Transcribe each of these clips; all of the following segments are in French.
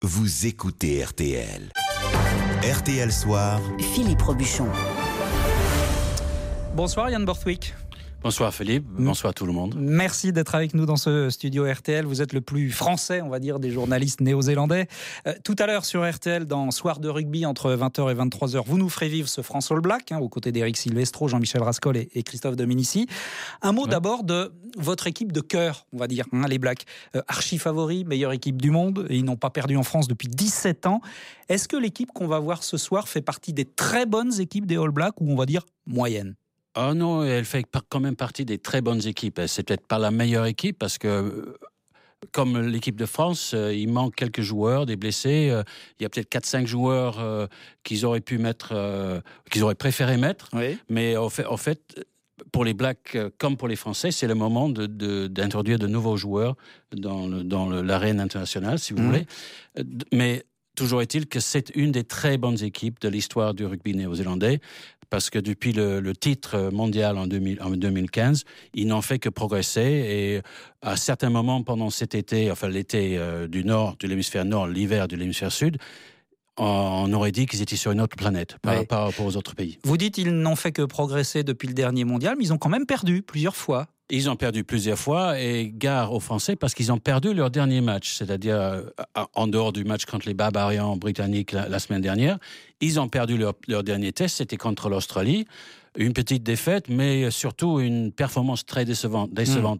Vous écoutez RTL. RTL Soir. Philippe Robuchon. Bonsoir Yann Borthwick. Bonsoir Philippe, bonsoir tout le monde. Merci d'être avec nous dans ce studio RTL. Vous êtes le plus français, on va dire, des journalistes néo-zélandais. Tout à l'heure sur RTL, dans Soir de rugby, entre 20h et 23h, vous nous ferez vivre ce France All Black, aux côtés d'Éric Silvestro, Jean-Michel Rascol et Christophe Dominici. Un mot d'abord de votre équipe de cœur, on va dire, les Blacks. Archi favoris, meilleure équipe du monde, et ils n'ont pas perdu en France depuis 17 ans. Est-ce que l'équipe qu'on va voir ce soir fait partie des très bonnes équipes des All Blacks, ou on va dire moyennes ? Oh non, elle fait quand même partie des très bonnes équipes. C'est peut-être pas la meilleure équipe parce que, comme l'équipe de France, il manque quelques joueurs, des blessés. Il y a peut-être 4-5 joueurs qu'ils auraient pu mettre, qu'ils auraient préféré mettre. Oui. Mais en fait, pour les Blacks comme pour les Français, c'est le moment d'introduire de nouveaux joueurs dans l'arène internationale, si vous voulez. Mais toujours est-il que c'est une des très bonnes équipes de l'histoire du rugby néo-zélandais, parce que depuis le titre mondial en 2015, ils n'ont fait que progresser, et à certains moments pendant cet été, enfin l'été du nord, de l'hémisphère nord, l'hiver de l'hémisphère sud, on aurait dit qu'ils étaient sur une autre planète par rapport aux autres pays. Vous dites qu'ils n'ont fait que progresser depuis le dernier mondial, mais ils ont quand même perdu plusieurs fois. Ils ont perdu plusieurs fois, et gare aux Français parce qu'ils ont perdu leur dernier match, c'est-à-dire en dehors du match contre les Barbarians britanniques la semaine dernière. Ils ont perdu leur dernier test, c'était contre l'Australie. Une petite défaite, mais surtout une performance très décevante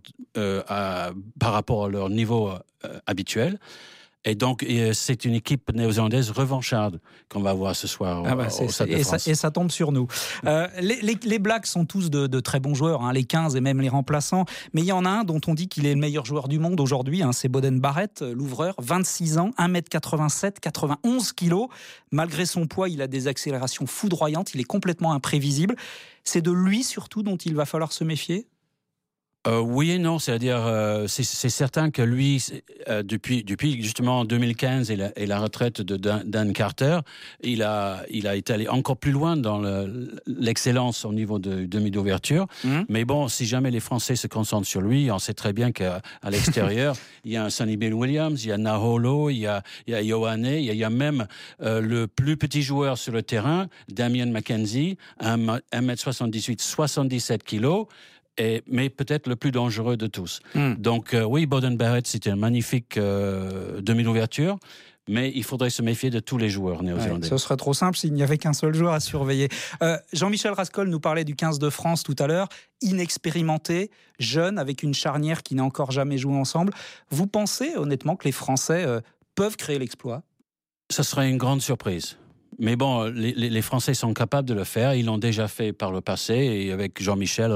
par rapport à leur niveau habituel. Et donc, c'est une équipe néo-zélandaise revancharde qu'on va voir ce soir au Stade de France. Et ça tombe sur nous. Les Blacks sont tous de très bons joueurs, les 15 et même les remplaçants. Mais il y en a un dont on dit qu'il est le meilleur joueur du monde aujourd'hui, c'est Beauden Barrett, l'ouvreur, 26 ans, 1m87, 91 kilos. Malgré son poids, il a des accélérations foudroyantes, il est complètement imprévisible. C'est de lui surtout dont il va falloir se méfier ? Oui et non, c'est-à-dire c'est certain que lui, depuis justement 2015 et la retraite de Dan Carter, il a été allé encore plus loin dans l'excellence au niveau de demi d'ouverture. Mais bon, si jamais les Français se concentrent sur lui, on sait très bien qu'à l'extérieur, il y a un Sonny Bill Williams, il y a Naholo, il y a Ioane, il y a même le plus petit joueur sur le terrain, Damien McKenzie, 1m78, 77 kilos. Mais peut-être le plus dangereux de tous. Donc oui, Beauden Barrett, c'était un magnifique demi-d'ouverture, mais il faudrait se méfier de tous les joueurs néo-zélandais. Ce serait trop simple s'il n'y avait qu'un seul joueur à surveiller. Jean-Michel Rascol nous parlait du 15 de France tout à l'heure, inexpérimenté, jeune, avec une charnière qui n'a encore jamais joué ensemble. Vous pensez honnêtement que les Français peuvent créer l'exploit ? Ça serait une grande surprise. Mais bon, les Français sont capables de le faire. Ils l'ont déjà fait par le passé, et avec Jean-Michel,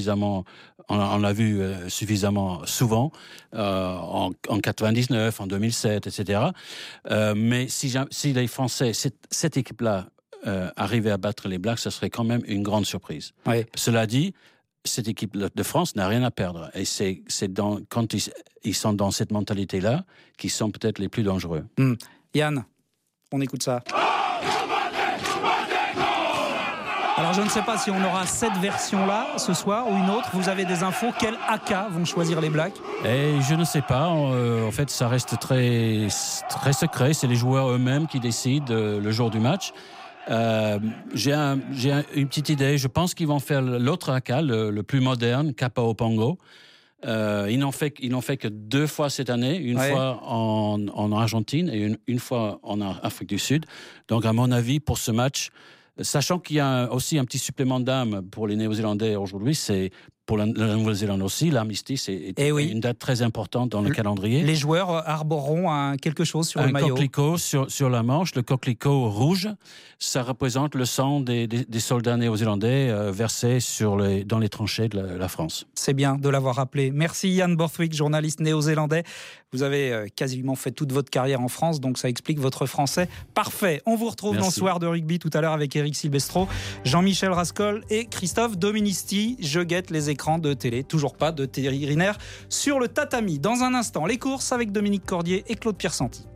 on l'a vu suffisamment souvent en 99, en 2007, etc. Mais si les Français, cette équipe-là, arrivait à battre les Blacks, ce serait quand même une grande surprise. Oui. Cela dit, cette équipe de France n'a rien à perdre, et c'est quand ils sont dans cette mentalité-là qu'ils sont peut-être les plus dangereux. Yann, on écoute ça. Alors je ne sais pas si on aura cette version-là ce soir ou une autre. Vous avez des infos? Quel AK vont choisir les Blacks? Je ne sais pas. En fait, ça reste très, très secret. C'est les joueurs eux-mêmes qui décident le jour du match. J'ai une petite idée. Je pense qu'ils vont faire l'autre AK, le plus moderne, Kappa Opongo. Ils n'ont fait que 2 fois cette année, une fois en Argentine et une fois en Afrique du Sud. Donc, à mon avis, pour ce match, sachant qu'il y a aussi un petit supplément d'âme pour les Néo-Zélandais aujourd'hui, c'est pour la Nouvelle-Zélande aussi, l'armistice est une date très importante dans le calendrier. Les joueurs arboreront quelque chose sur le maillot. Un coquelicot sur la manche, le coquelicot rouge, ça représente le sang des soldats néo-zélandais versés dans les tranchées de la France. C'est bien de l'avoir rappelé. Merci Yann Borthwick, journaliste néo-zélandais. Vous avez quasiment fait toute votre carrière en France, donc ça explique votre français parfait. On vous retrouve dans Soir de rugby tout à l'heure avec Éric Silvestro, Jean-Michel Rascol et Christophe Dominici. Je guette les écrans de télé, toujours pas de Thierry Riner sur le tatami. Dans un instant, les courses avec Dominique Cordier et Claude Piersanti.